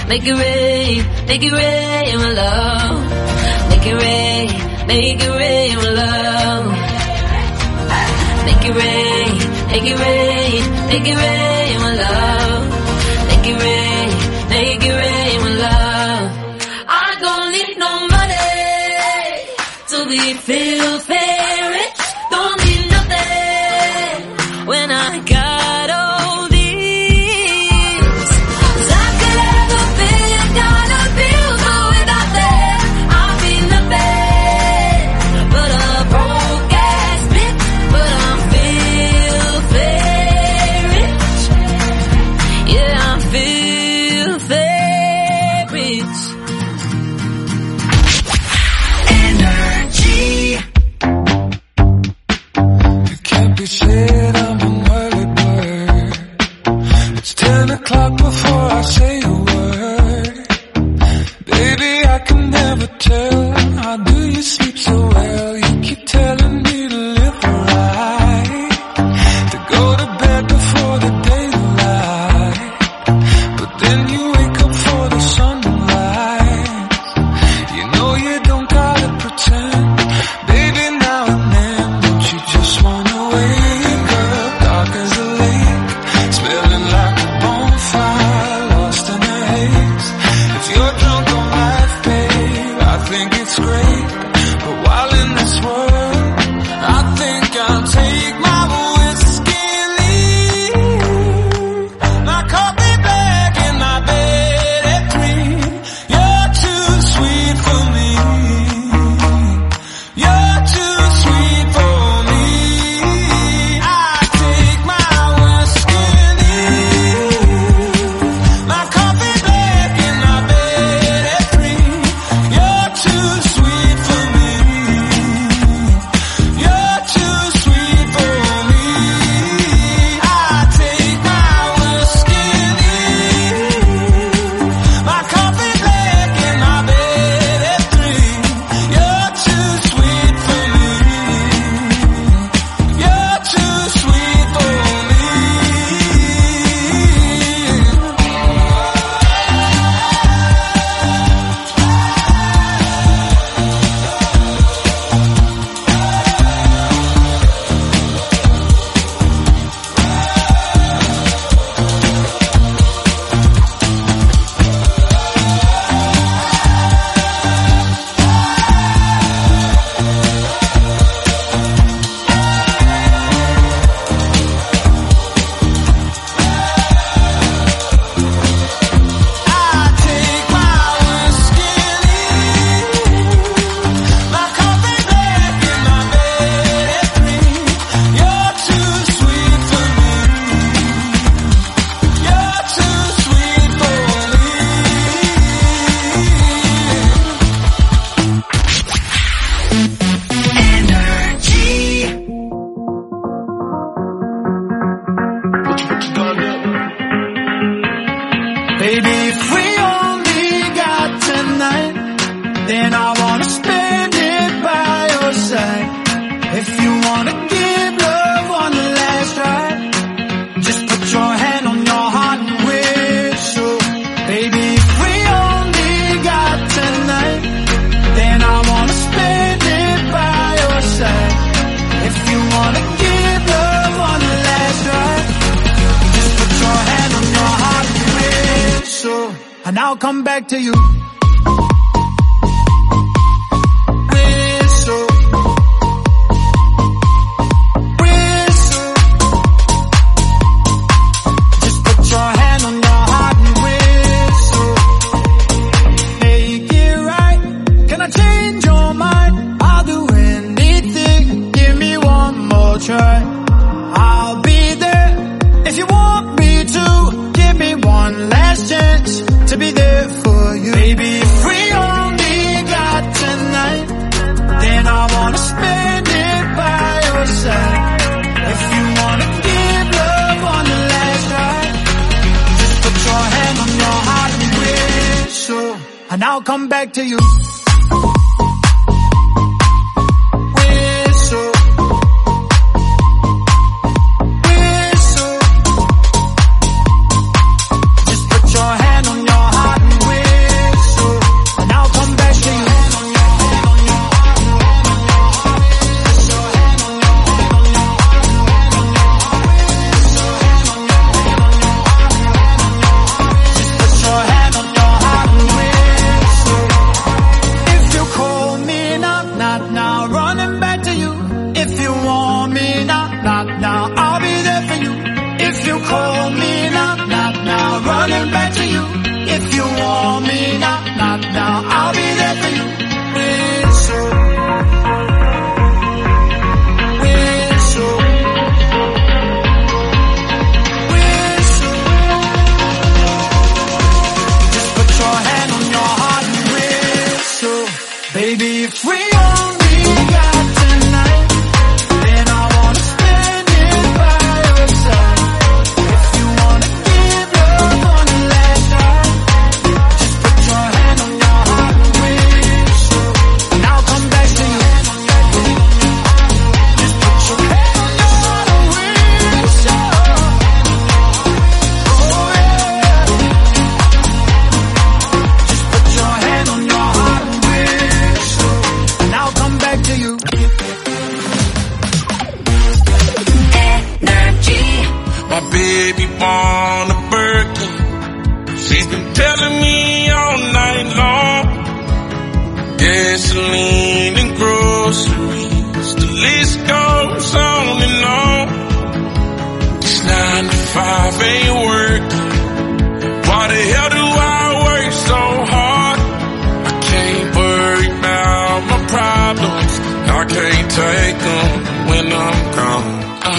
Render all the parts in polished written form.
make it rain, my love. Make it rain, my love. Make it rain, my love. Make it rain, my love. I don't need no money to be filthy rich. Don't need nothing when I got all these. 'Cause I could ever be a dollar bill, but without that I'll be nothing but a broke ass bitch. But I'm filthy rich. Yeah, I'm filthy rich. Energy. It can't be said I'm an early bird. It's 10 o'clock before I say a word. Baby, I can never tell. How do you sleep so well? You keep telling me to live right, to go to bed before the daylight. But then you wake up for the sunrise. You know you don't gotta pretend. Baby, now and then, don't you just wanna wake up dark as a lake, smelling like a bonfire, lost in a haze. If you're drunk on life, babe, I think it's great. But while in this world, I think I'll take my whiskey and leave. My coffee bag in my bed at 3. You're too sweet for me. You're too sweet for me. I take my whiskey and leave. My coffee bag in my bed at 3. You're too sweet for me. You're too sweet for me. I take my whiskey and leave. My coffee bag in my bed at 3. You're too sweet for me. You're too sweet for me. Baby, if we only got tonight, then I wanna spend it by your side. If you wanna give love one last try, just put your hand on your heart and whistle. Baby, if we only got tonight, then I wanna spend it by your side. If you wanna give love one last try, just put your hand on your heart and whistle, and I'll come back to you. Whistle, whistle. Just put your hand on your heart and whistle. Make it right. Can I change your mind? I'll do anything. Give me one more try. I'll be there if you want me to. Give me one last chance to be there for you. Baby, if we only got tonight, then I wanna spend it by your side. If you wanna give love one last try, just put your hand on your heart and whistle, and I'll come back to you. Whistle, whistle. Just put your hand on your heart and 5 ain't working. Why the hell do I work so hard? I can't worry about my problems. I can't take them when I'm gone.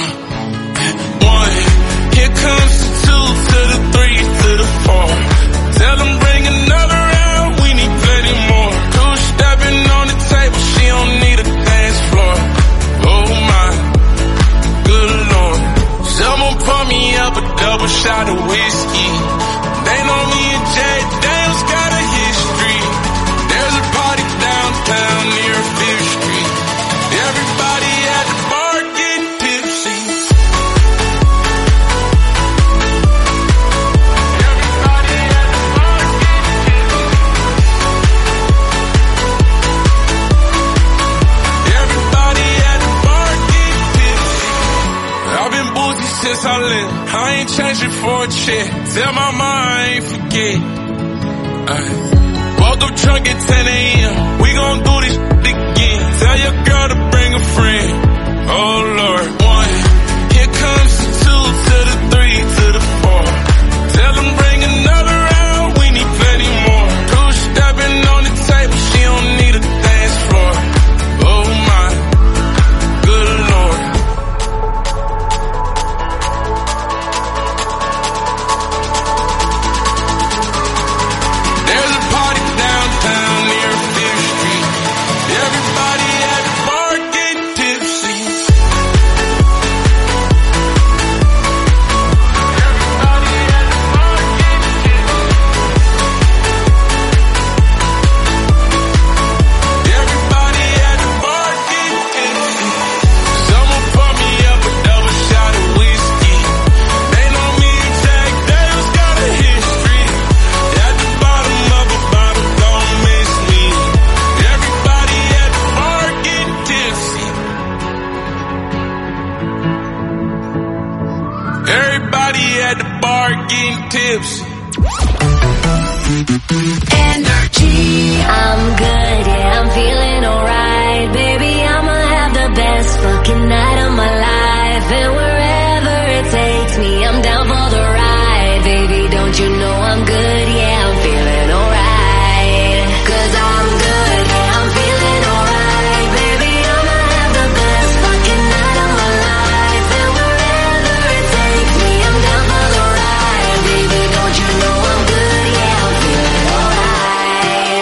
1, here comes the 2 to the 3 to the 4. Tell them bring another round, we need plenty more. 2 stepping on the table, she don't need a dance floor. Oh my, good Lord. Someone pour me up a double shot of whiskey. They know me and Jay Daniels got a history. There's a party downtown near 5th Street. Everybody at the bar getting tipsy. Everybody at the bar getting tipsy. Everybody at the bar getting tipsy. I've been boozy since I left. I ain't changing for a check. Tell my mom I ain't forget. Woke up drunk at 10 a.m. We gon' do this again. Tell your girl to bring a friend. Oh Lord. 1, here comes the 2 to the 3 to the 4. Tell them bring another round, we need plenty more. 2 stepping on the table, she don't need a dance floor. Oh my, good Lord. There's a party downtown near 5th Street. Everybody at the bar getting tipsy. Everybody at the bar getting tipsy. Everybody at the bar getting tipsy. Someone pour me up a double shot of whiskey. They know me and Jack Daniels got a history. At the bottom of a bottle, don't miss me. Everybody at the bar getting tipsy. Everybody at the bar getting tipsy. Energy. I'm good, yeah, I'm feeling alright. Baby, I'ma have the best fucking night of my life. And wherever it takes me, I'm down for the ride. Baby, don't you know I'm good, yeah, I'm feeling alright. 'Cause I'm good, yeah, I'm feeling alright. Baby, I'ma have the best fucking night of my life. And wherever it takes me, I'm down for the ride. Baby, don't you know I'm good, yeah, I'm feeling alright.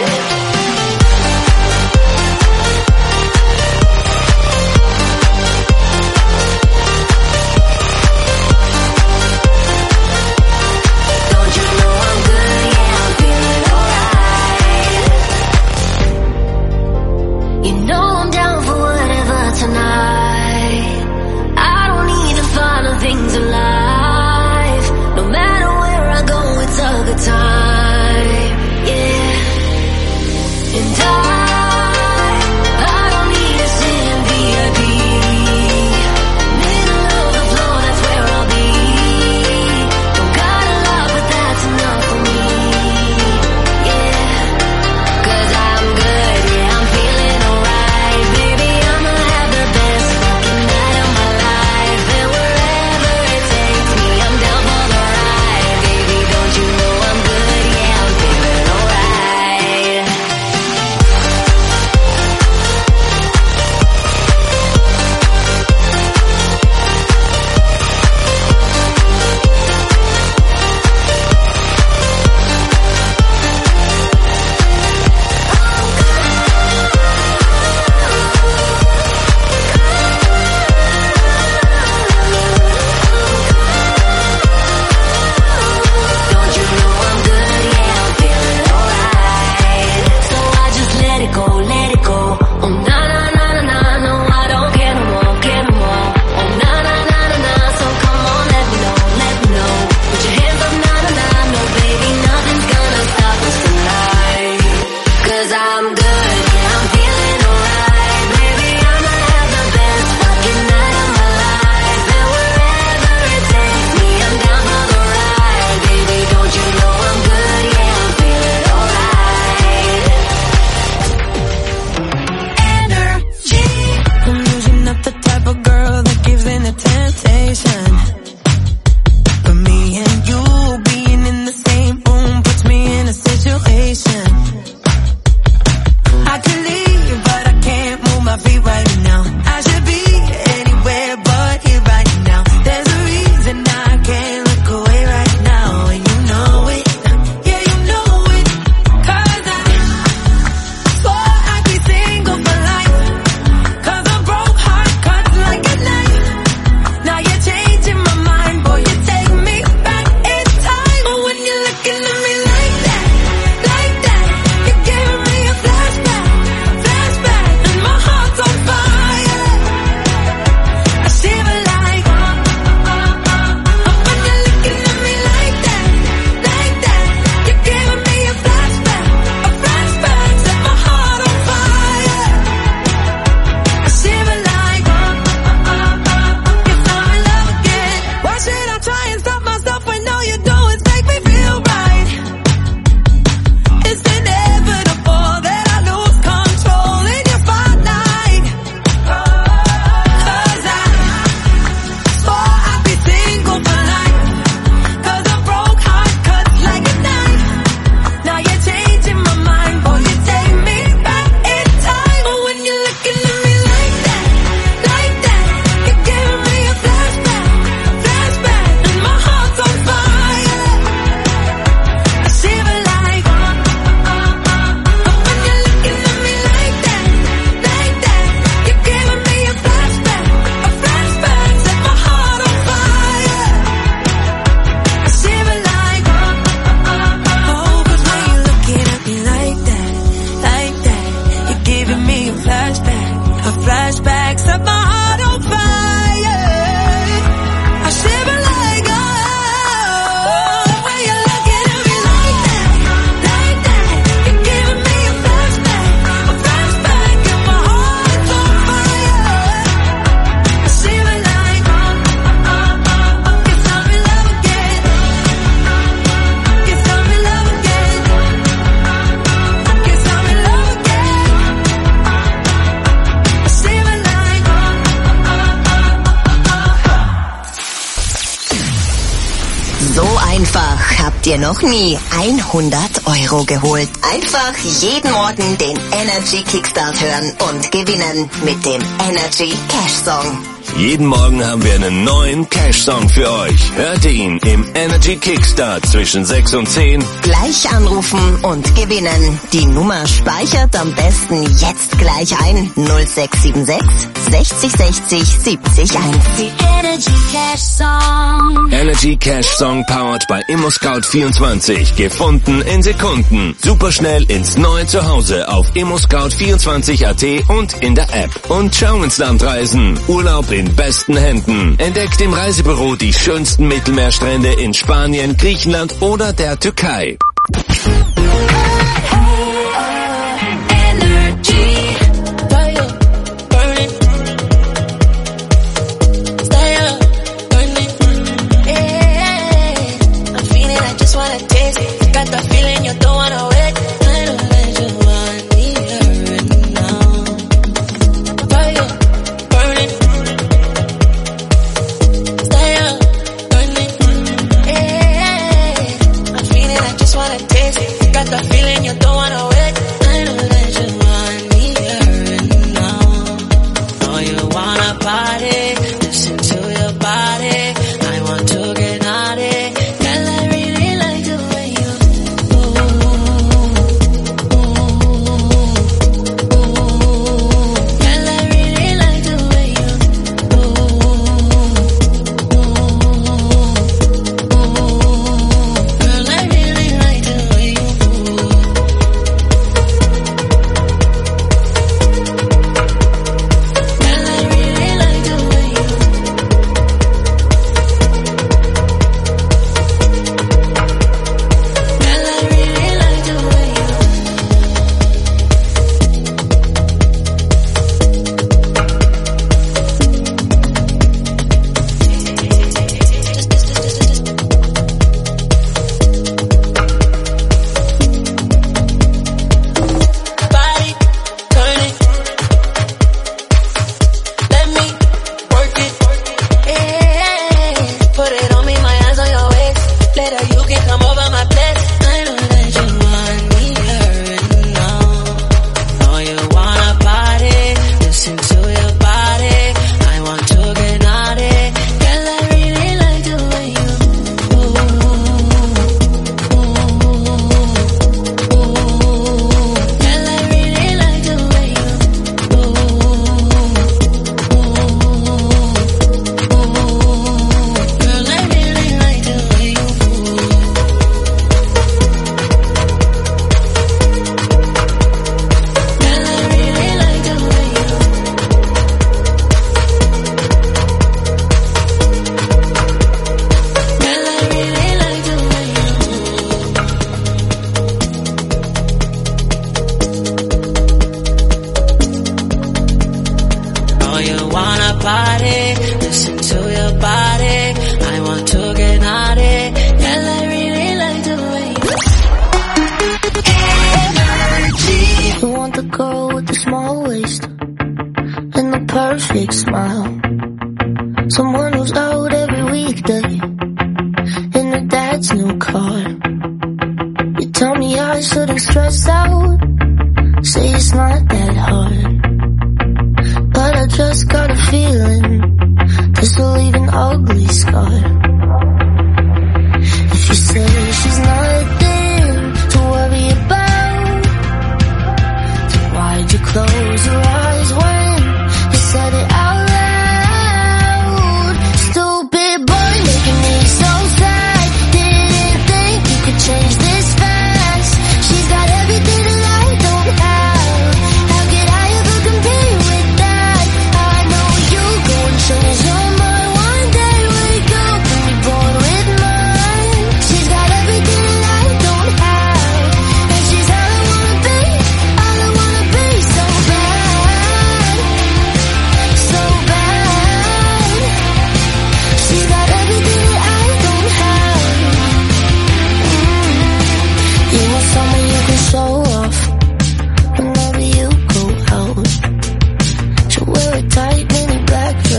habt ihr noch nie 100 € geholt? Einfach jeden Morgen den Energy Kickstart hören und gewinnen mit dem Energy Cash Song. Jeden Morgen haben wir einen neuen Cash-Song für euch. Hört ihn im Energy Kickstart zwischen 6 und 10. Gleich anrufen und gewinnen. Die Nummer speichert am besten jetzt gleich ein. 0676 60 60 70 1. The Energy Cash Song. Energy Cash Song powered by ImmoScout24. Gefunden in Sekunden. Superschnell ins neue Zuhause auf ImmoScout24.at und in der App. Und schau ins Land reisen. Urlaub in besten Händen. Entdeckt im Reisebüro die schönsten Mittelmeerstrände in Spanien, Griechenland oder der Türkei.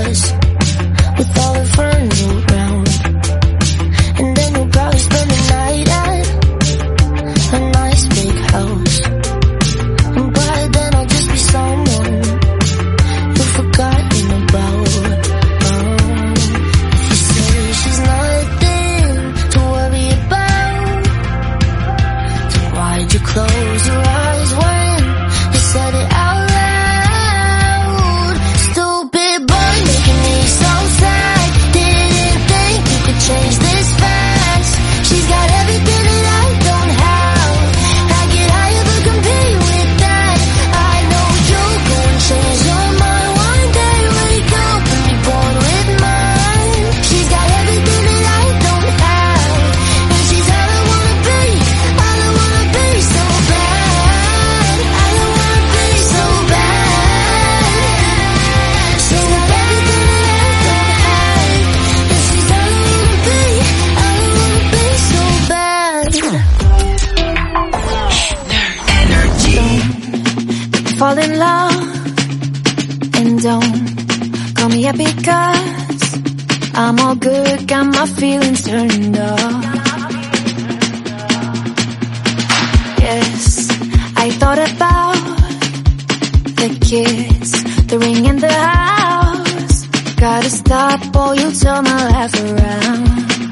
with all her friends around. And then we'll probably spend the night fall in love and don't call me up because I'm all good, got my feelings turned off. Yes, I thought about the kids, the ring in the house. Gotta stop or you'll turn my life around.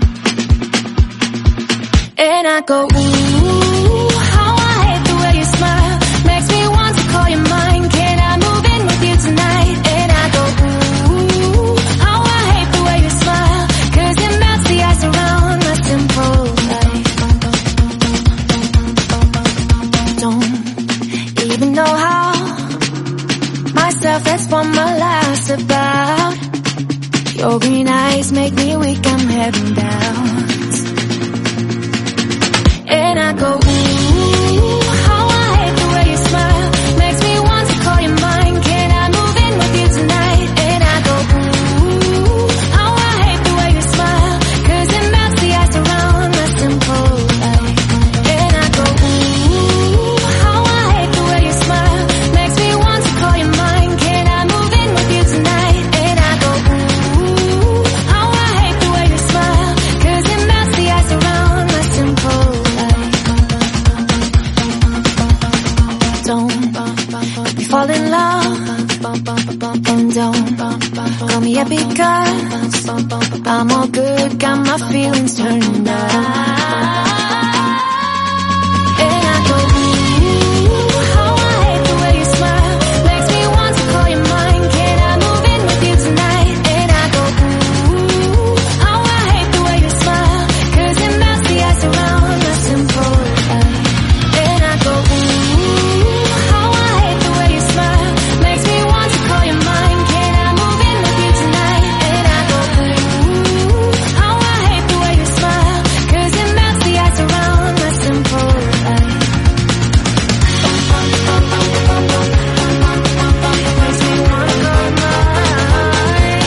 And I go, ooh, how I hate the way you smile. Makes me want to call you mine. Can I move in with you tonight? And I go, ooh, how I hate the way you smile. 'Cause it melts the ice around my simple life. Don't even know how my self-respect my life's about. Your green eyes make me weak, I'm heading down. And I go, ooh, how I hate the way you smile. Makes me want to call you mine. Can I move in with you tonight? And I go, ooh, how I hate the way you smile. 'Cause it melts the ice around my simple life. And I go, ooh, how I hate the way you smile. Makes me want to call you mine. Can I move in with you tonight? And I go, ooh, how I hate the way you smile. 'Cause it melts the ice around my simple life. Don't we fall in love and don't call me up because I'm all good, got my feelings turned on. And I go, ooh, how I hate the way you smile. Makes me want to call you mine. Can I move in with you tonight? And I go, ooh, how I hate the way you smile. 'Cause it melts the ice around my simple life. And I go, ooh, how I hate the way you smile. Makes me want to call you mine. Can I move in with you tonight? And I go, ooh, how I hate the way you smile. 'Cause it melts the ice around my simple life. Makes me wanna go mine.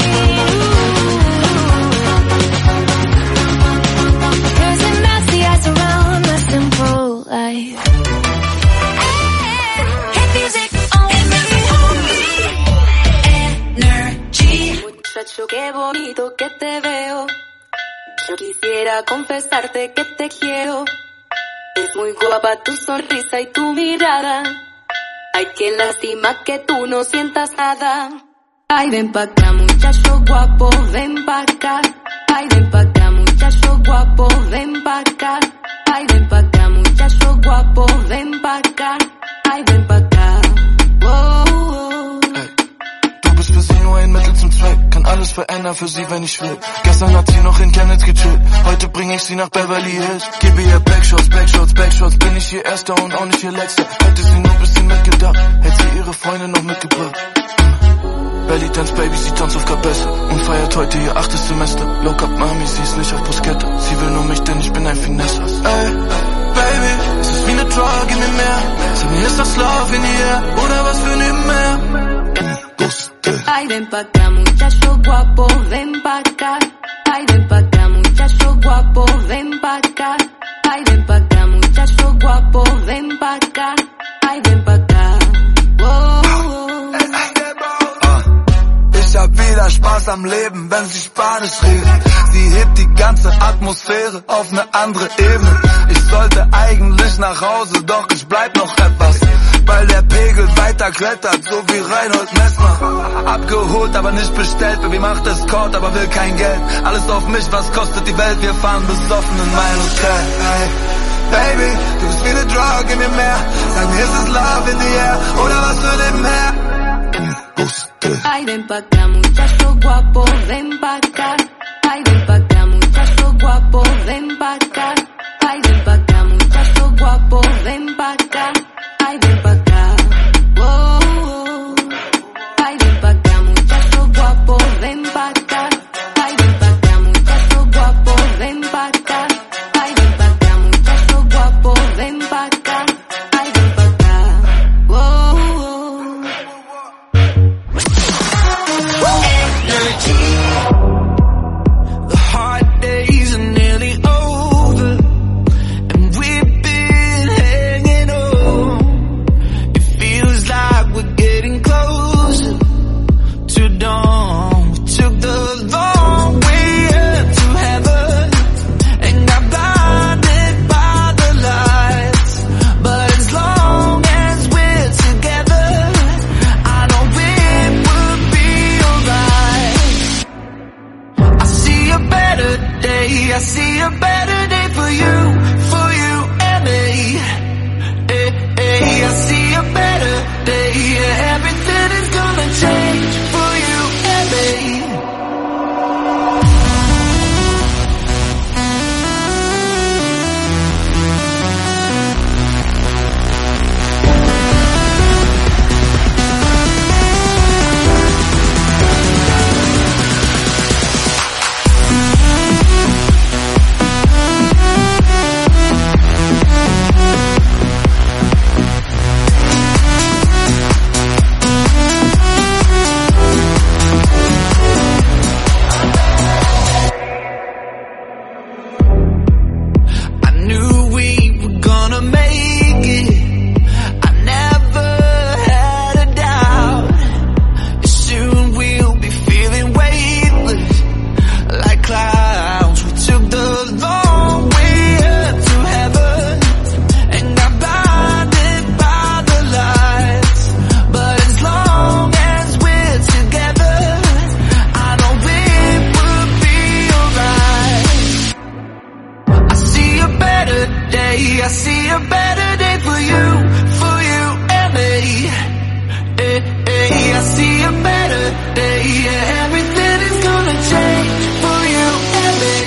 'Cause it melts the ice around my simple life. Muchacho, qué bonito que te veo. Yo quisiera confesarte que te quiero. Es muy guapa tu sonrisa y tu mirada. Ay, qué lástima que tú no sientas nada. Ay, ven pa' acá, muchacho guapo, ven pa' acá. Ay, ven pa' acá, muchacho guapo, ven pa' acá. Ay, ven pa' acá, muchacho guapo, ven pa' acá. Ay, ven pa' acá. Oh, oh. Du bist für sie nur ein Mittel zum Zweck. Kann alles verändern für sie, wenn ich will. Gestern hat sie noch in Chemnitz gechillt. Heute bring ich sie nach Beverly Hills. Gebe ihr Backshots, Backshots, Backshots. Bin ich ihr Erster und auch nicht ihr Letzter. Hätte sie nur ein bisschen mitgedacht, hätte sie ihre Freunde noch mitgebracht. Belly Dance Baby, sie tanzt auf Kabesse und feiert heute ihr 8. Semester. Low Cup Mami, sie ist nicht auf Bruschetta. Sie will nur mich, denn ich bin ein Finesse. Ey, Baby, es ist wie ne Drug, gib mir mehr. Sag mir, ist das Love in the air oder was für nebenher? Ay, ven pa' acá, muchacho guapo, ven pa' acá. Ay, ven pa' acá, muchacho guapo, ven pa' acá. Ay, ven pa' acá, muchacho guapo, ven pa' acá. Ay, ven pa' acá. Oh, oh. Ich hab wieder Spaß am Leben, wenn sie Spanisch reden. Sie hebt die ganze Atmosphäre auf ne andere Ebene. Ich sollte eigentlich nach Hause, doch ich bleib noch etwas, weil der Pegel weiter klettert, so wie Reinhold Messner. Abgeholt, aber nicht bestellt, Baby macht Escort, aber will kein Geld. Alles auf mich, was kostet die Welt, wir fahren besoffen in mein Hotel. Hey, Baby, du bist wie ne Drug, gib mir mehr. Sag mir, ist es Love in the air oder was für nebenher? Ay, ven pa' acá, muchacho guapo, ven pa' acá. Ay, ven pa' acá, muchacho guapo, ven pa' acá. Ay, ven pa' acá, muchacho guapo, ven pa' acá. Ay, ven pa' acá. Oh, oh. Ay, ven pa' acá, muchacho guapo, ven pa' acá. Ay, ven pa' acá, muchacho guapo, ven pa' acá. Ay, ven pa' acá, muchacho guapo, ven pa' acá. Ay, ven pa' acá. Oh, oh. The hard days are nearly over. day. I see a better day for you and me. I see a better day. Yeah, everything is gonna change for you and me.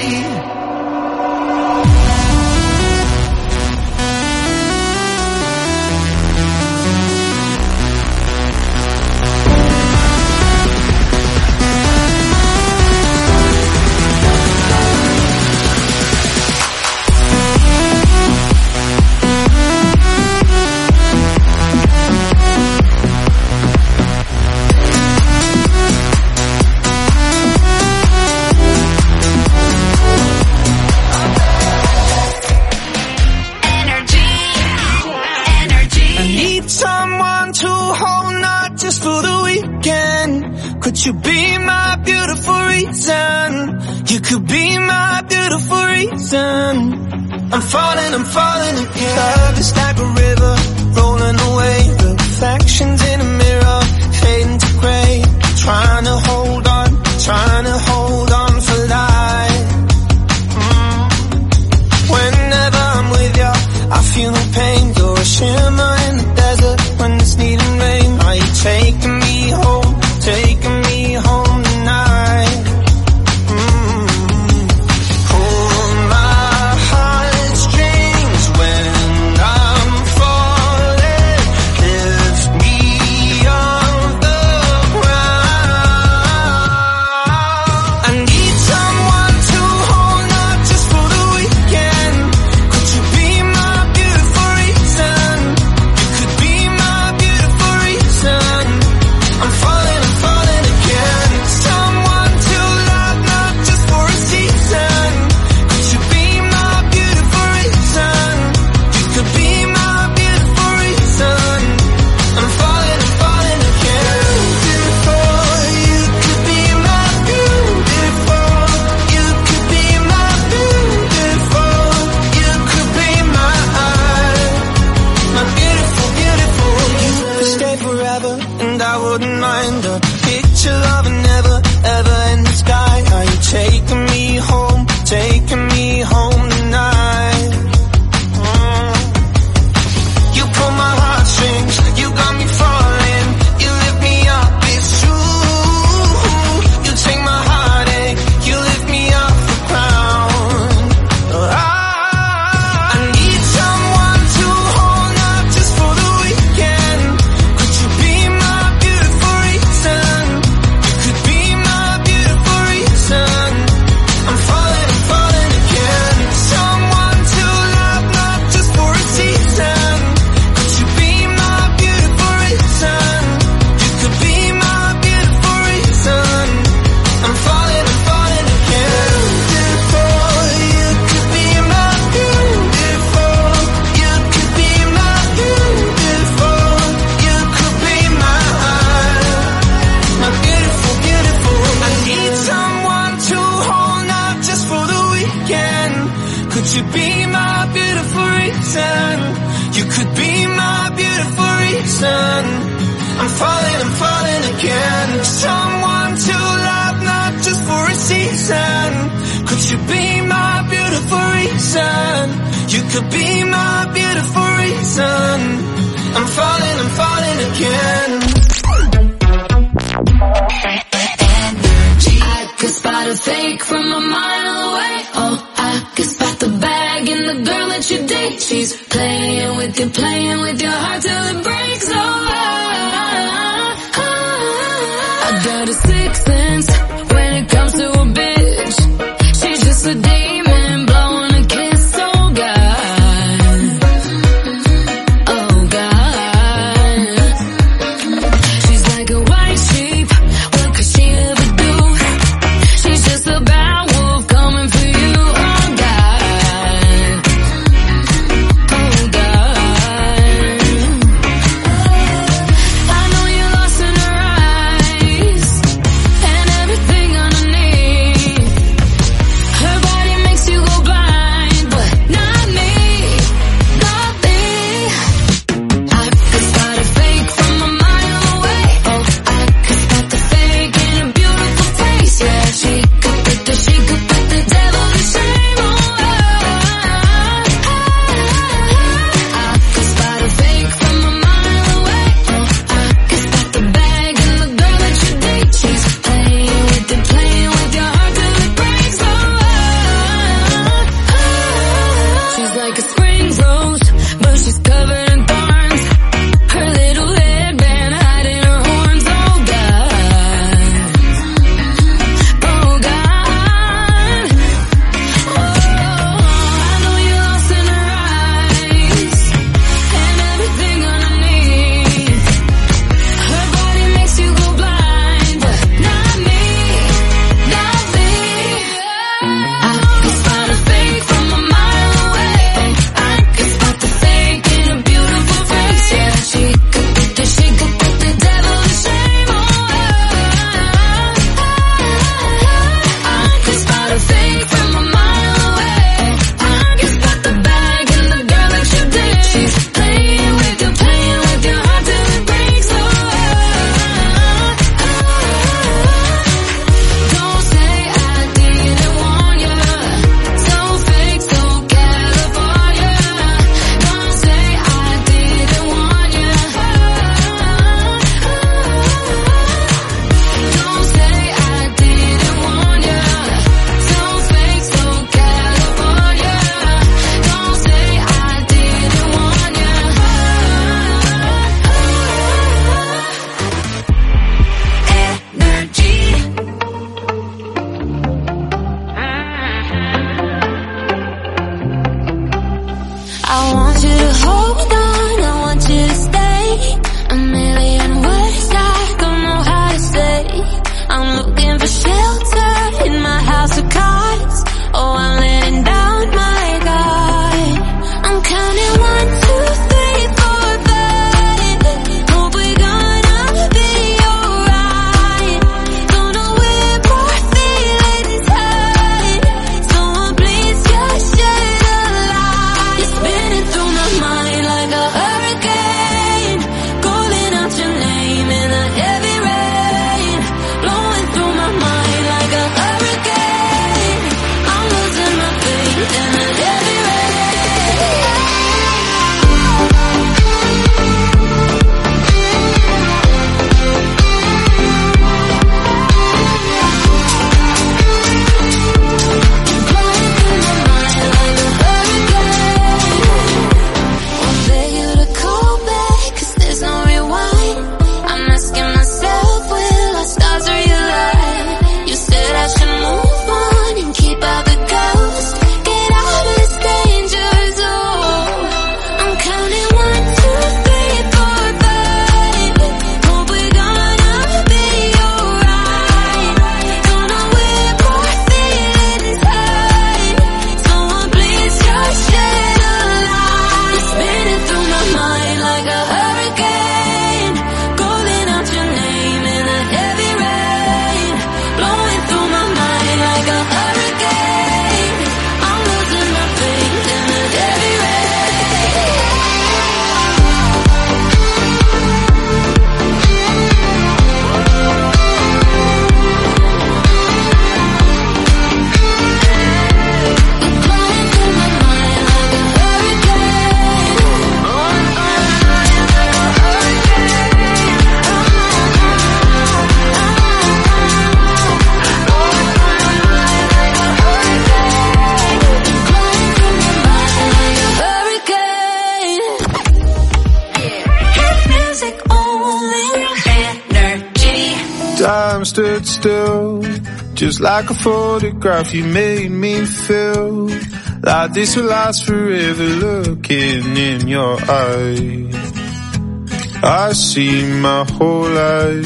Could you be my beautiful reason? You could be my beautiful reason. I'm falling again. Love is like a river, rolling away. Reflections in a mirror, fading to grey. Trying to hold on for life. Whenever I'm with you, I feel no pain. You're a shimmer in the desert when it's needing rain. Are you taking me home? Taking me home tonight. Pull my heartstrings when I'm falling. Lift me off the ground. I need someone to hold, not just for the weekend. Could you be my beautiful reason? You could be my beautiful reason. I'm falling again. Someone to love, not just for a season. Could you be my beautiful reason? You could be my beautiful reason. I'm falling again. Beautiful, you could be my beautiful. You could be my beautiful. You could be my beautiful, beautiful. You could stay forever and I wouldn't mind a picture of it never, ever in the sky. Are you taking me home tonight? You pull my heartstrings, you got me falling. You lift me up, it's true. You take my heartache, you lift me off the ground. I need someone to hold, not just for the weekend. Could you be my beautiful reason? You could be my beautiful reason. I'm falling again. Someone to love, not just for a season. Could you be my beautiful reason? You could be my beautiful reason. I'm falling again. Beautiful, you could be my beautiful. You could be my beautiful. You could be my beautiful, beautiful. I need someone to hold, not just for the weekend. Could you be my beautiful reason? You could be my beautiful reason. I'm falling again. Someone to love, not just for a season. Could you be my beautiful reason? You could be my beautiful reason. I'm falling again. I could spot a fake from a mile away. Oh, I could spot the bag in the girl that you date. She's playing with your heart till it breaks. Oh, I got a sixth sense when it comes to a bitch. She's just a demon blowing a kiss. Oh God, oh God. She's like a white sheep. What could she ever do? She's just a bad wolf coming for you. Oh God, oh God. like a spring rose, but she's covered in thorns. Her little headband hiding her horns. Oh God, oh God. Oh, I know you're lost in her eyes and everything underneath. Her body makes you go blind, but not me, not me. I can spot a fake from a mile away. I can spot the fake in a beautiful face. Yeah, she could put the devil to shame. Oh, I can spot a fake from a mile away. I can spot the bag and the girl that you did. She's playing with your heart till it breaks. Oh, don't say I didn't warn you. So fake, so California. Don't say I didn't warn you. Don't say I didn't warn you. So fake, so California. Don't say I didn't warn you. I want you to hold on, I want you to stay. A million words I don't know how to say. I'm looking for shelter in my house of cards. Oh, I'm letting down my guard. I'm counting 1, 2, 3, 4, 5. Hope we're gonna be alright. Don't know where more feelings hide. Someone please just shed a light. You're spinning through my mind like a hurricane, calling out your name in the heavy rain, blowing through my mind like a hurricane. I'm losing my faith in the heavy rain. Blowing through my mind like a hurricane. Won't beg you to call back, 'cause there's no rewind. I'm asking myself, will our stars realign? You said I should move on and keep out the ghost. Get out of this danger zone. I'm counting 1, 2, 3, 4, 5. Hope we're gonna be alright. Don't know where more feelings hide. Someone please just shed a light. You're spinning through my mind like a hurricane, calling out your name in the heavy rain, blowing through my mind like a hurricane. I'm losing my faith in the heavy rain. You're blowing through my mind like a hurricane. Hit music only. Energy. Time stood still, just like a photograph. You made me feel like this will last forever. Looking in your eyes, I see my whole life.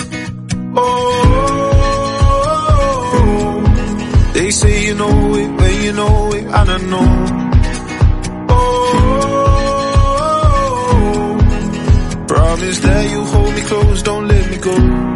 Oh, they say you know it when you know it, and I know. Oh, promise that you hold me close, don't let me go.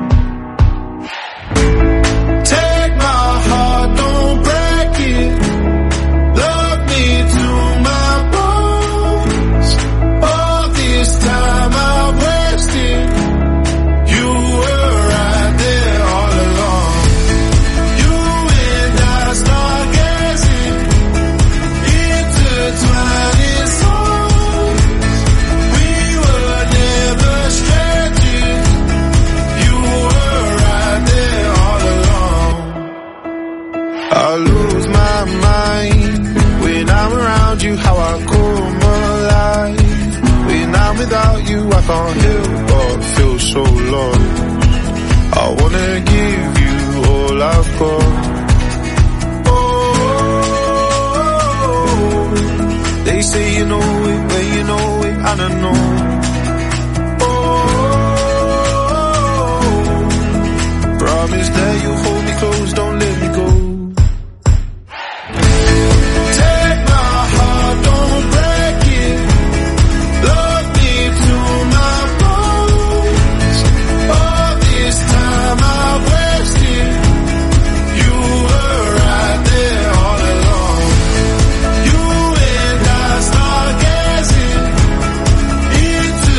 Take my heart, don't break it. Love me to my bones. All this time I wasted. You were right there all along. You and I start gazing, intertwining souls. We were never strangers. You I come alive. When I'm without you, I can't help but feel so lost. I wanna give you all I've got. Oh, they say you know it, but you know it, I don't know. Promise that you'll hold me close, don't let me go. Take my heart, don't break it. Love me to my bones. All this time I've wasted. You were right there all along. You and I start gazing,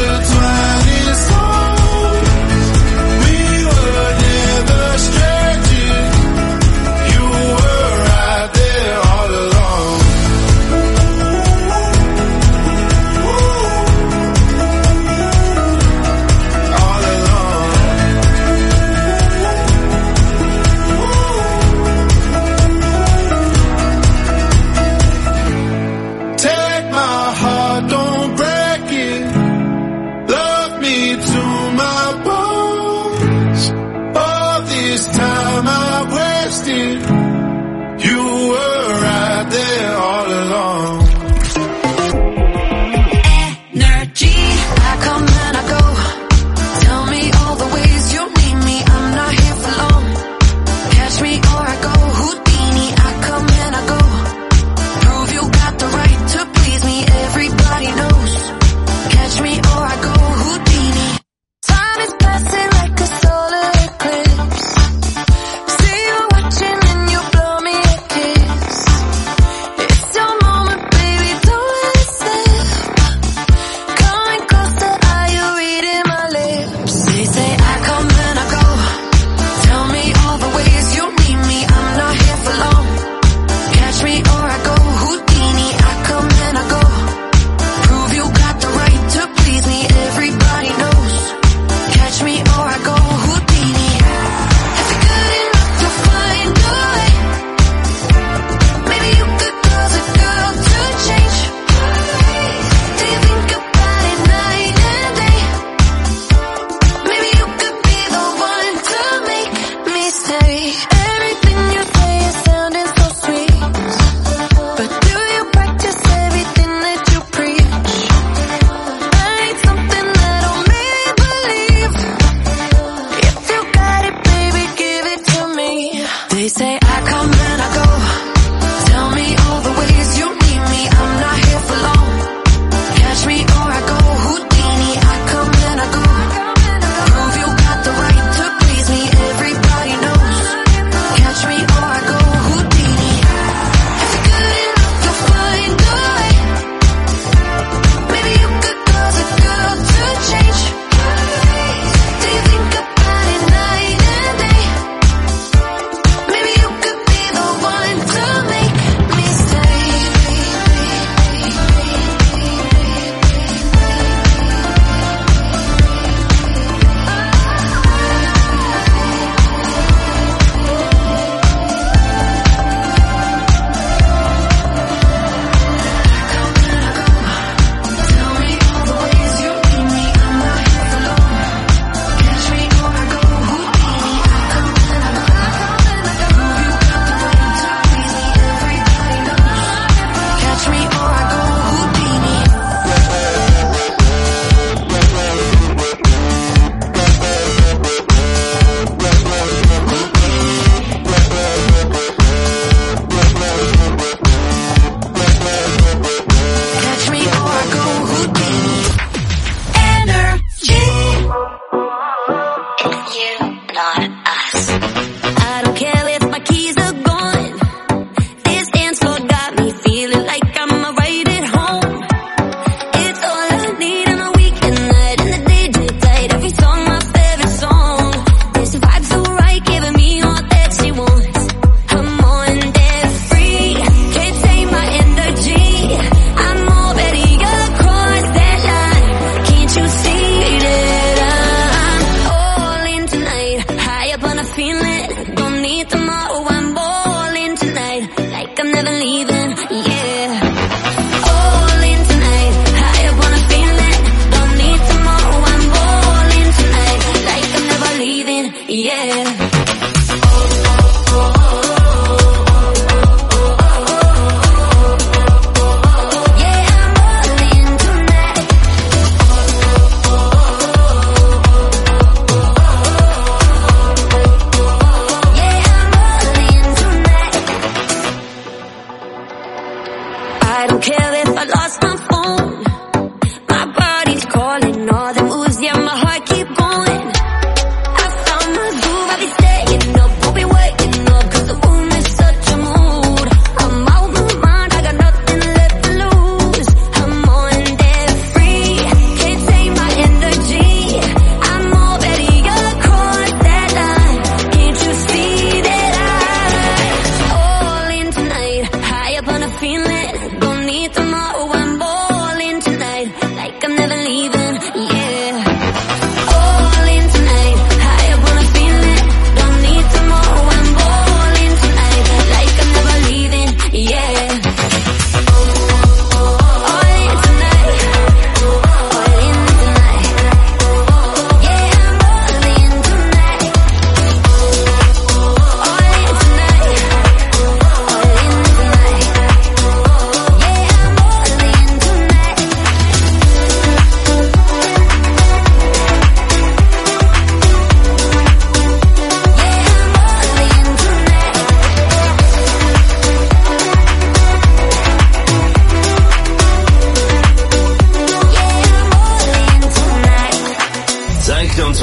intertwining souls. We were never strangers.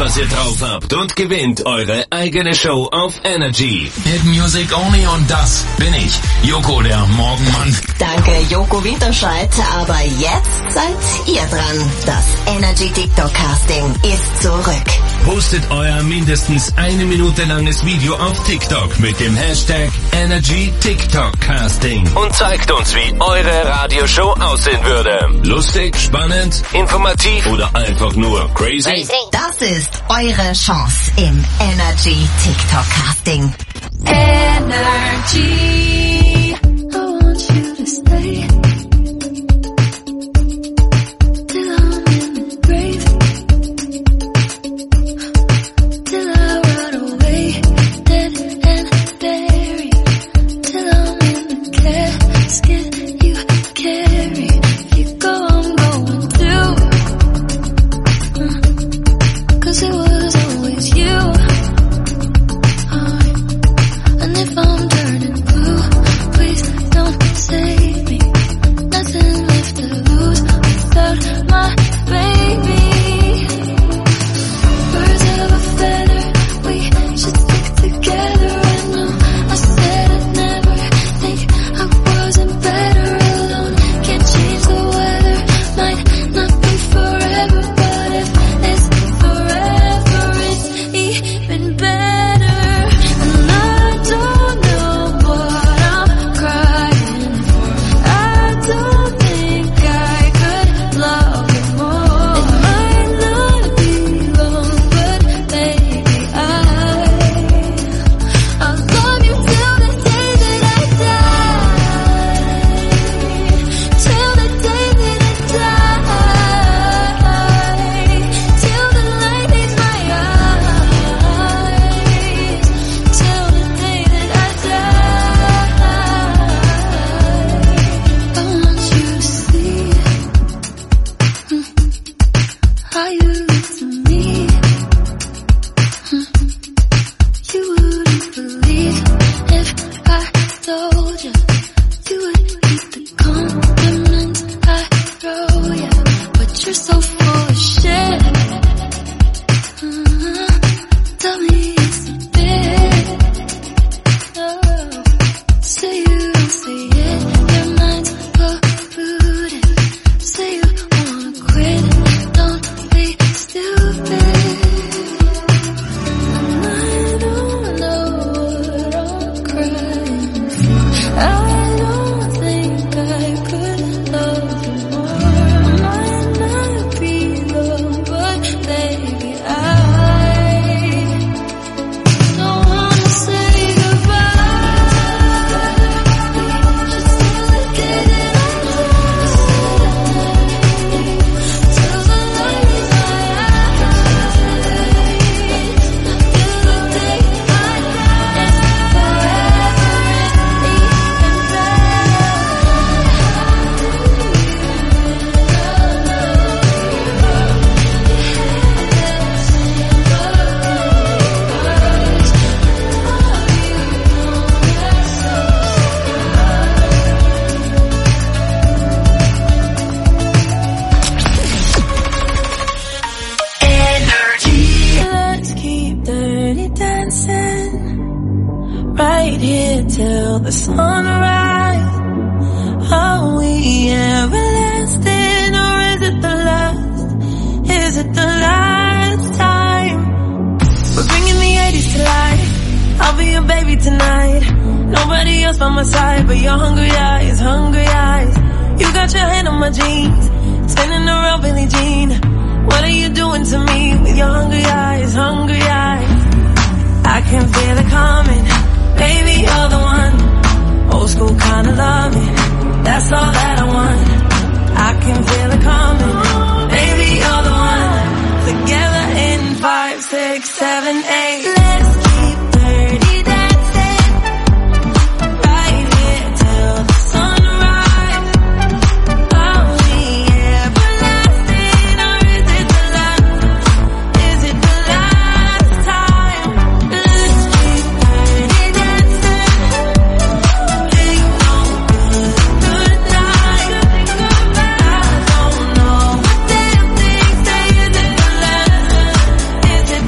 was ihr drauf habt und gewinnt eure eigene Show auf Energy. Hit Music Only und das bin ich, Joko, der Morgenmann. Danke, Joko Winterscheid. Aber jetzt seid ihr dran. Das Energy TikTok Casting ist zurück. Postet euer mindestens 1 Minute langes Video auf TikTok mit dem Hashtag Energy TikTok Casting und zeigt uns, wie eure Radioshow aussehen würde. Lustig, spannend, informativ oder einfach nur crazy? Das ist eure Chance im Energy TikTok Casting. Energy. I want you to stay till I'm in the grave, till I rot away, dead and buried, till I'm in the casket you carry. If you go, I'm going too, 'cause it was always you. And if I'm turning blue, please don't save me. Nothing left to lose without my baby. Birds of a feather, we should stick together. I know I said I'd never think I wasn't better alone. Can't change the weather, might not be forever, but if it's forever, it's even better. And I don't know what I'm crying for. I don't think I could love you more. It might not be long, but baby, I'll love you till the day that I die. Till the day that I die. Till the light leaves my eyes. Till the day that I die. I want you to see how you look to me. You wouldn't believe if I told you. You would keep the compliments I throw you, but you're so full of shit. Tell me it's a bit. Say you don't say it, your mind's polluted. Say you wanna quit, don't be stupid. And I don't know what I'm crying for. I don't think I could love you more. Might not be long, but baby, I don't wanna say goodbye. Just till the day that I die. Till the light leaves my eyes. Till the day I die. Let's keep dirty dancing right here till the sunrise. Are we everlasting or is it the last? Is it the last time? We're bringing the 80s to life. I'll be your baby tonight. Nobody else by my side but your hungry eyes, hungry eyes. You got your hand on my jeans, spinning around Billie Jean. What are you doing to me with your hungry eyes, hungry eyes? I can feel it coming, baby, you're the one. Old school kind of loving, that's all that I want. I can feel it coming, baby, you're the one. Together in 5, 6, 7, 8. Let's keep dirty dancing right here till the sunrise. Are we everlasting or is it the last? Is it the last time? Let's keep dirty dancing. Ain't no good night. I don't know what damn thing say. Is it the last? Is it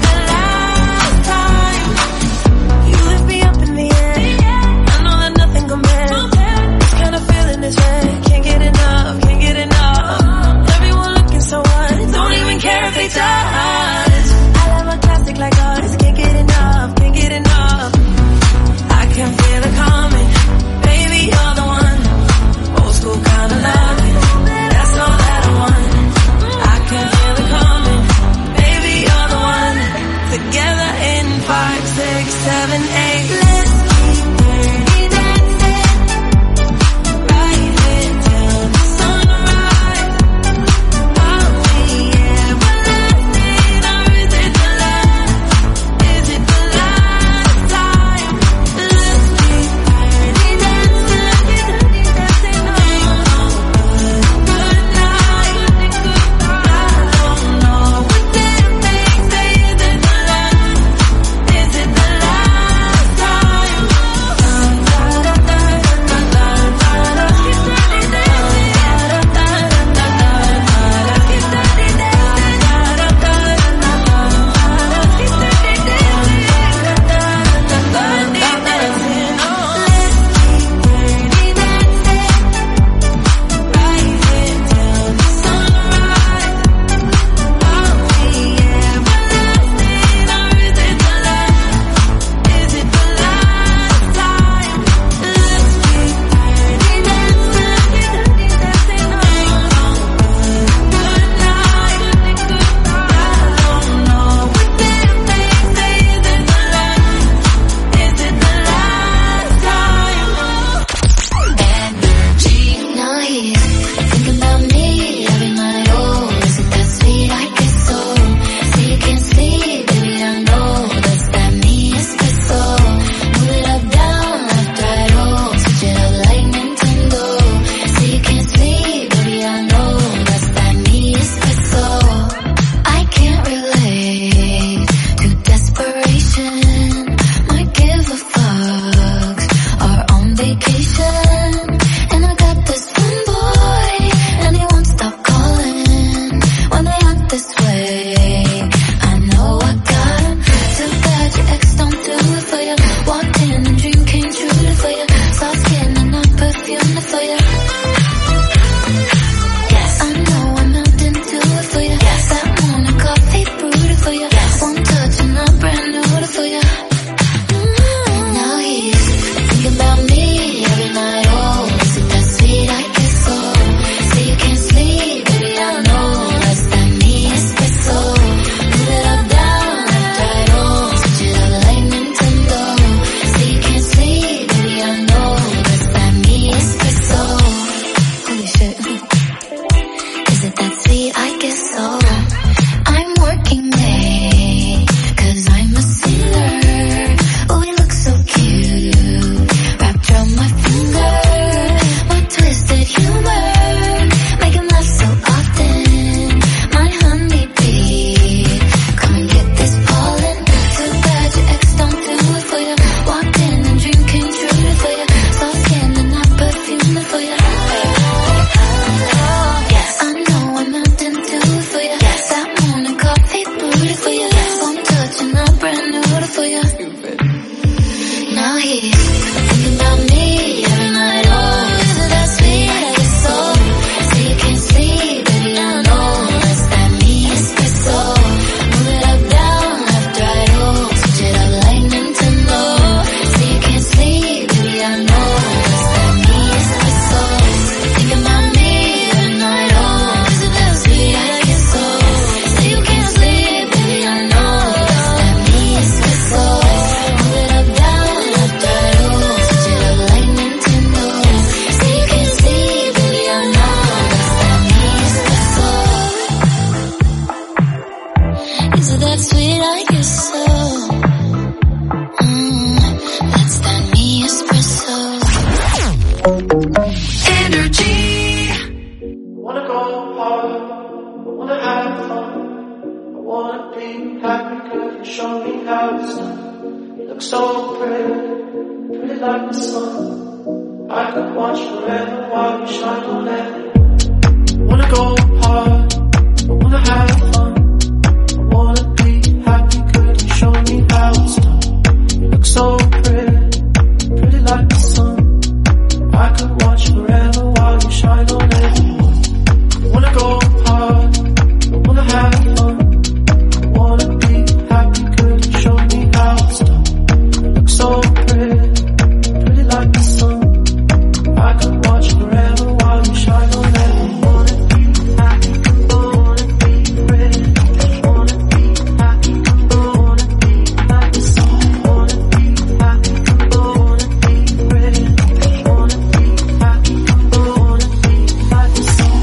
hard, I wanna have fun. I wanna be happy, could you show me how it's done? You look so pretty, pretty like the sun. I could watch forever while you shine on it. I wanna go hard, I wanna have fun. I wanna be happy, could you show me how it's done? You look so pretty, pretty like the sun. I could watch forever while you shine on everyone. I wanna go hard, I wanna have fun. I wanna be happy, could you show me how it's done? You look so pretty, pretty like the sun. I could watch forever while you shine on everyone. Wanna be happy, wanna be pretty. Wanna be happy, wanna be like the sun. Wanna be happy, wanna be pretty. Wanna be happy, wanna be like the sun.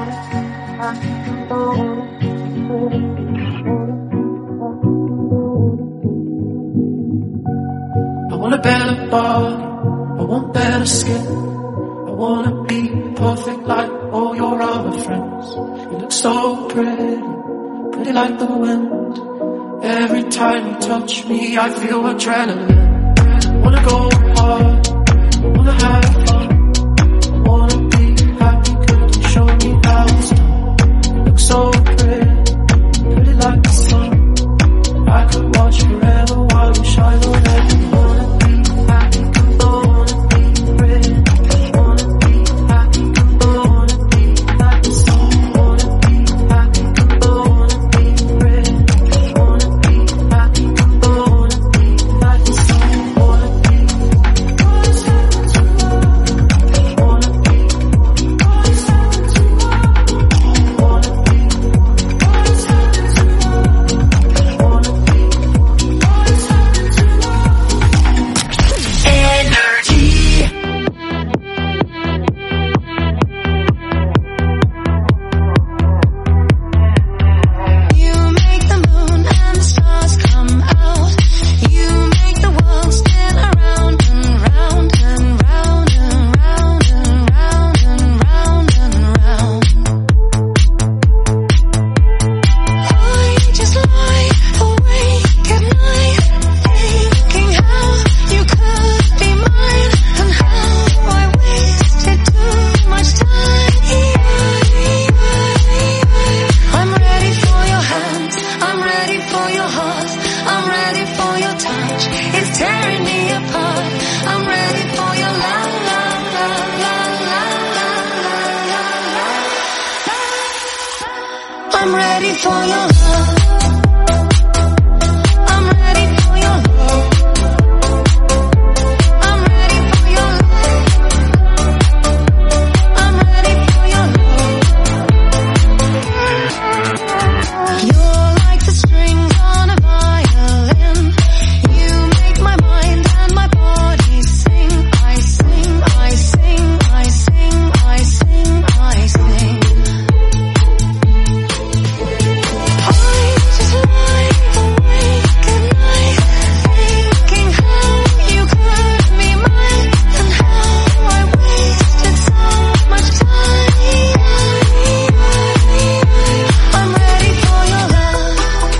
I want a better body, I want better skin. I wanna be perfect like all your other friends. You look so pretty, pretty like the wind. Every time you touch me, I feel adrenaline. I wanna go hard, I wanna have fun. I wanna be happy, could you show me how it's done? You look so pretty, pretty like the sun. I could watch forever while you shine on everyone. Wanna be happy, wanna be pretty. Wanna be happy, wanna be like the sun. Wanna be happy, wanna be pretty. Wanna be happy, wanna be like the sun. Wanna be what's happened to love? Wanna be what's happened to love? Wanna be what's happened to love? Wanna be what's happened to love? Energy. You make the moon and the stars come out. You make the world spin around and round and round and round and round and round and round. I just lie awake at night, thinking how you could be mine and how I wasted too much time. I'm ready for your hands, I'm ready for your heart, I'm ready for your touch. It's tearing me apart. I'm ready for your love, love, love, love, love, love, love, love. I'm ready for your love. I'm ready for your love. I'm ready for your love. I'm ready for your love. You're like the strings on a violin. You make my mind and my body sing. I sing, I sing, I sing, I sing, I sing. I just lie awake at night, thinking how you could be mine and how I wasted so much time. I'm ready for your love.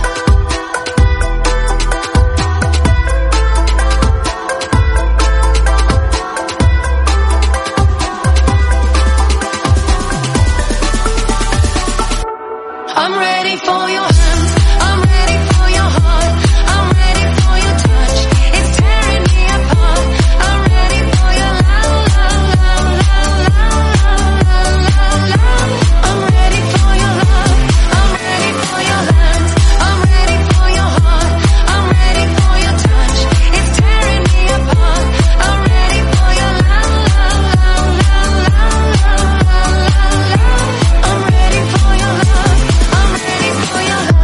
I'm ready for your hands, I'm ready for your heart, I'm ready for your touch. It's tearing me apart. I'm ready for your love, love, love, love, love, love, love. I'm ready for your love, I'm ready for your hands, I'm ready for your heart, I'm ready for your touch. It's tearing me apart. I'm ready for your love, love, love, love, love, love, love, love. I'm ready for your love, I'm ready for your love.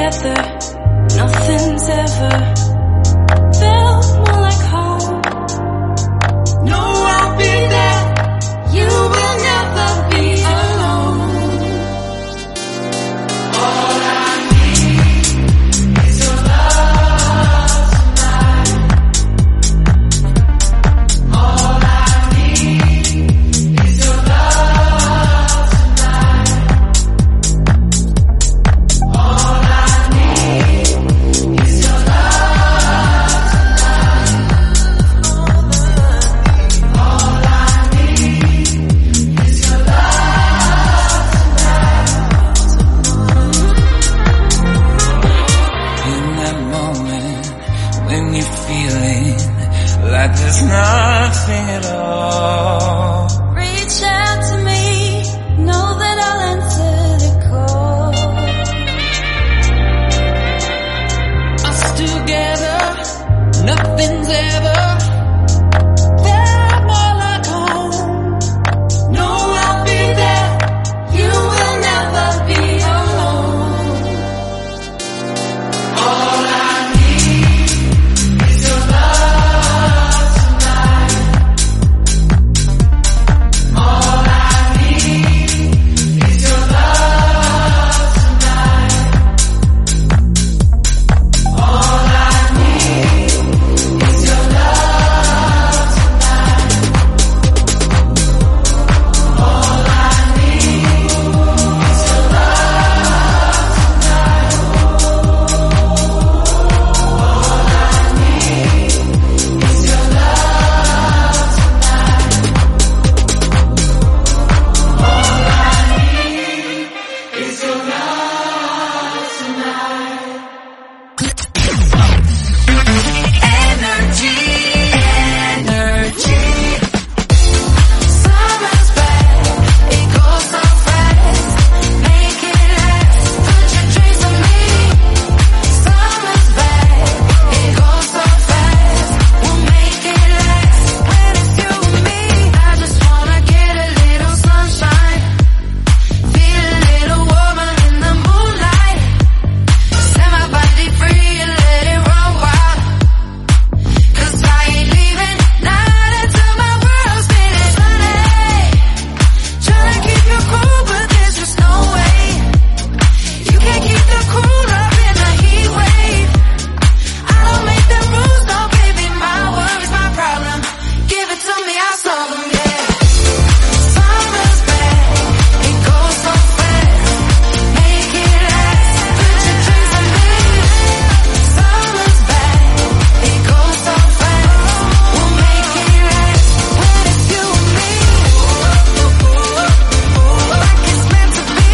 together, nothing's ever felt more like home. No, I'll be there. You will never be alone. All I need is your love tonight. All I need is your love tonight. All I need is your love tonight. All I need is your love tonight. In that moment when you're feeling like there's nothing at all, Reach out to me, know that I'll answer the call. Us together, nothing's ever felt more like home. No, I'll be there. You will never be alone. All I need is your love tonight. All I need is your love tonight. All I need is your love tonight. All I need is your love tonight. All I need is your love tonight. All I need is your love tonight. Energy, energy. Summer's back, it goes so fast. Make it last, put your dreams on me. Summer's back, it goes so fast. We'll make it last when it's you and me. I just wanna get a little sunshine, feel a little warmer in the moonlight. Set my body free and let it run wild. 'Cause I ain't leaving not until my world's spinning. Sunny, tryna keep you cool, but there's just no way. You can't keep the cool up in a heat wave. I don't make the rules, no baby, my worries, my problem. Give it to me, I'll solve them, yeah. Summer's back, it goes so fast. Make it last, put your dreams on me. Summer's back, it goes so fast. We'll make it last when it's you and me. Like it's meant to be.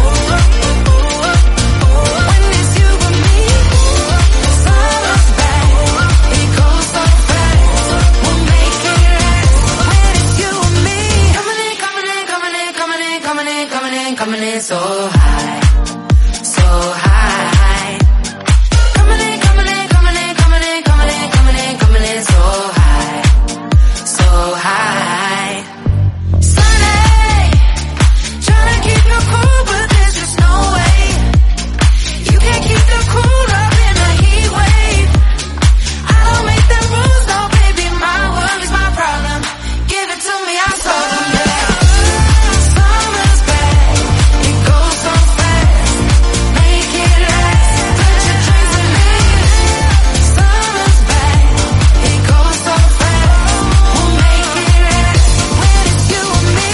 When it's you and me. Summer's back, it goes so fast. We'll make it last when it's you and me. Coming in, coming in, coming in, coming in, coming in, coming in, coming in so high, so high. Coming in, coming in, coming in, coming in, coming in, coming in, coming in so high, so high. Sunny, tryna keep you cool, but there's just no way. You can't keep the cool up in a heat wave. I don't make the rules, no baby, my worries, my problem. Give it to me, I'll solve them, yeah. Summer's back, it goes so fast. Make it last, put your dreams in me. Summer's back, it goes so fast. We'll make it last when it's you and me.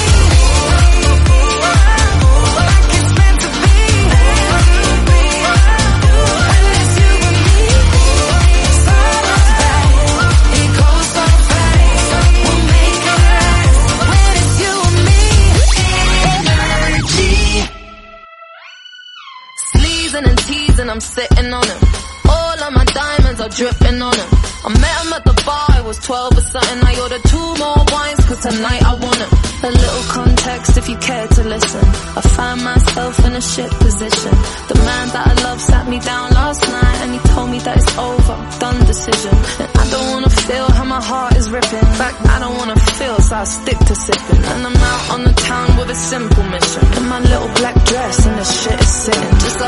Like it's meant to be. When it's you and me. Summer's back, it goes so fast. We'll make it last when it's you and me. Energy. Sneezing and teasing, I'm sitting on him. All of my diamonds are dripping on him. I met him at the bar, it was 12 or something. I ordered 2 more wines, 'cause tonight I want him. A little context if you care to listen. I find myself in a shit position. The man that I love sat me down last night and he told me that it's over, done decision. And I don't wanna feel how my heart is ripping. In fact, I don't wanna feel, so I stick to sipping. And I'm out on the town with a simple mission. In my little black dress and the shit is sitting. Just a heart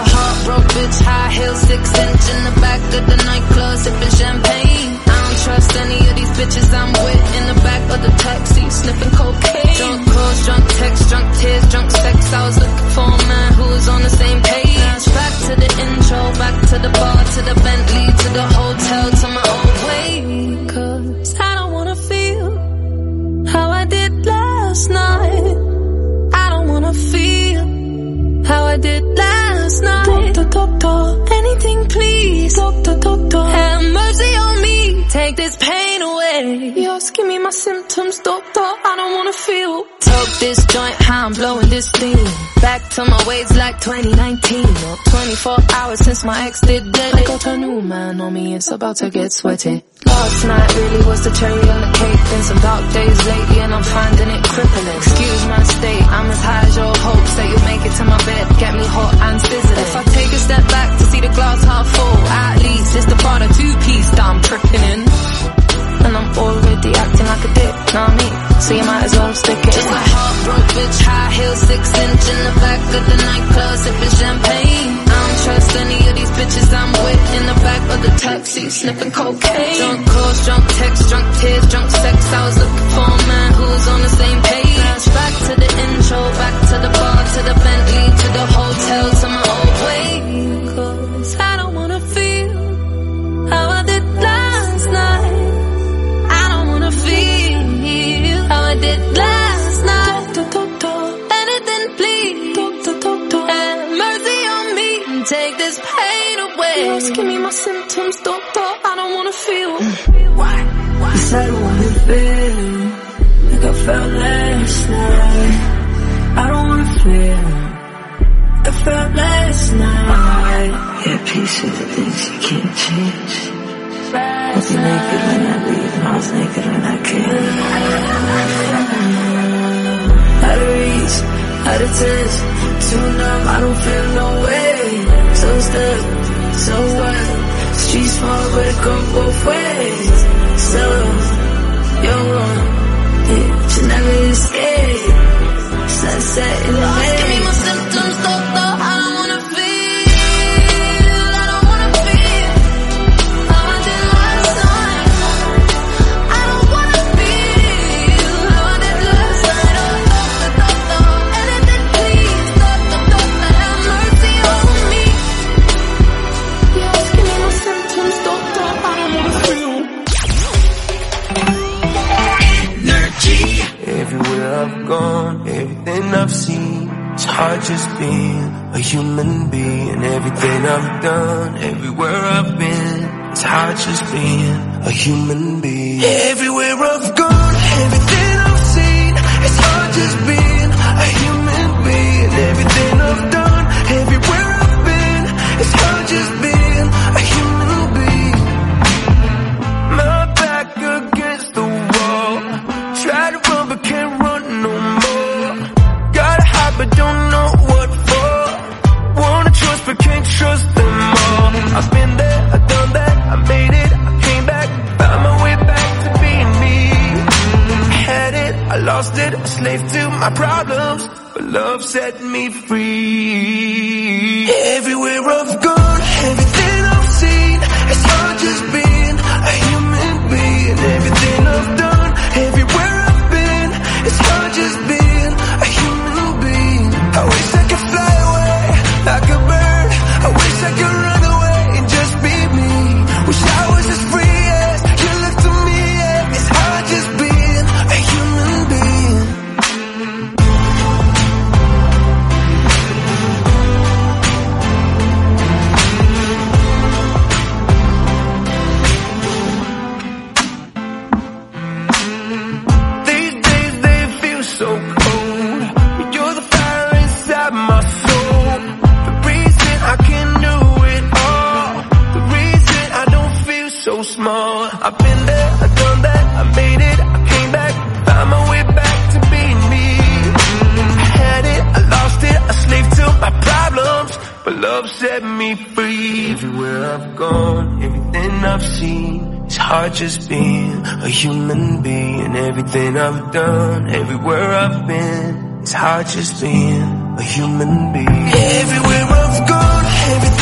broke bitch, high heel, 6-inch in the back of the nightclub, sipping champagne. I don't trust any of these bitches I'm with in the back of the taxi, sniffing cocaine. Drunk calls, drunk texts, drunk tears, drunk sex. I was looking for a man who was on the same page. Back to the intro, back to the bar, to the Bentley, to the hotel, to my old way. 'Cause I don't wanna feel how I did last night. I don't wanna feel how I did last night. Doctor, anything please. Doctor, have mercy on me. Take this pain away. You're asking me my symptoms, doctor. I don't wanna feel. Toke this joint, how I'm blowing this thing. Back to my ways like 2019. Or 24 hours since my ex did dead. I got a new man on me, it's about to get sweaty. Last night really was the cherry on the cake. Been some dark days lately and I'm finding it crippling. Excuse my state, I'm as high as your hopes that you'll make it to my bed. Get me hot and sizzling. If I take a step back to see the glass half full, at least it's the part of two-piece that I'm tripping in. And I'm already acting like a dick, know what I mean? So you might as well stick it. Just a heartbroken bitch, high heel, 6-inch in the back of the nightclub, sipping champagne. I don't trust any of these bitches I'm with in the back of the taxi, sniffing cocaine. Drunk calls, drunk texts, drunk tears, drunk sex. I was looking for a man who was on the same page. Back to the intro, back to the bar, to the Bentley, to the hotel, to my old way. 'Cause I don't wanna feel how I did last night. I don't wanna feel how I did last night. Doctor, anything please. Doctor, have mercy on me and take this pain away. You're asking me my symptoms, doctor. I don't wanna feel. Why? Yes, I don't wanna feel like I felt last night. I don't wanna feel like I felt last night. Yeah, peace with the things you can't change. I was naked when I leave, and I was naked when I came. Out of reach, out of touch, too numb, I don't feel no way. So stuck, so what? Street small, but it go both ways. So, you're wrong, it should never escape. Sunset in the Lost, give me my symptoms, doctor, I don't wanna feel. I don't wanna feel how I did last night. I don't wanna feel how I did last night. Oh, doctor, anything please. Doctor, have mercy on me. You're asking me my symptoms, doctor, I don't wanna feel. Energy. Everywhere I've gone, everything I've seen, it's hard just being a human being. Everything I've done, everywhere I've been, it's hard just being a human being. Everywhere I've gone, everything I've seen, it's hard just being a human being. Everything I've done, everywhere I've been, it's hard just being a human being. My back against the wall, try to run but can't run no more. Gotta hide but don't know what for. Wanna trust but can't trust them all. I've been there, I've done that, I made it, I came back, found my way back to being me. I had it, I lost it, a slave to my problems, but love set me free. Everywhere I've gone, everything I've seen, it's hard just being a human being. Everything I've done, everywhere I've been, it's hard just being a human being. I wish I could fly away like a bird. I wish I could run away and just be me. Wish I was as free as you look to me. Yeah. It's hard just being a human being. These days they feel so cold. You're the fire inside my soul. The reason I can do it all. The reason I don't feel so small. I've been there, I've done that, I made it, I came back, found my way back to being me. I had it, I lost it, a slave to my problems, but love set me free. Everywhere I've gone, everything I've seen, it's hard just being a human being. Everything I've done, everywhere I've been, it's hard just being a human being. Everywhere I've gone, everything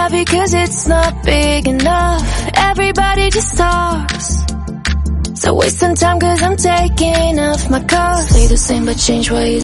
happy cause it's not big enough. Everybody just talks, so waste some time cause I'm taking off my clothes. Stay the same but change what you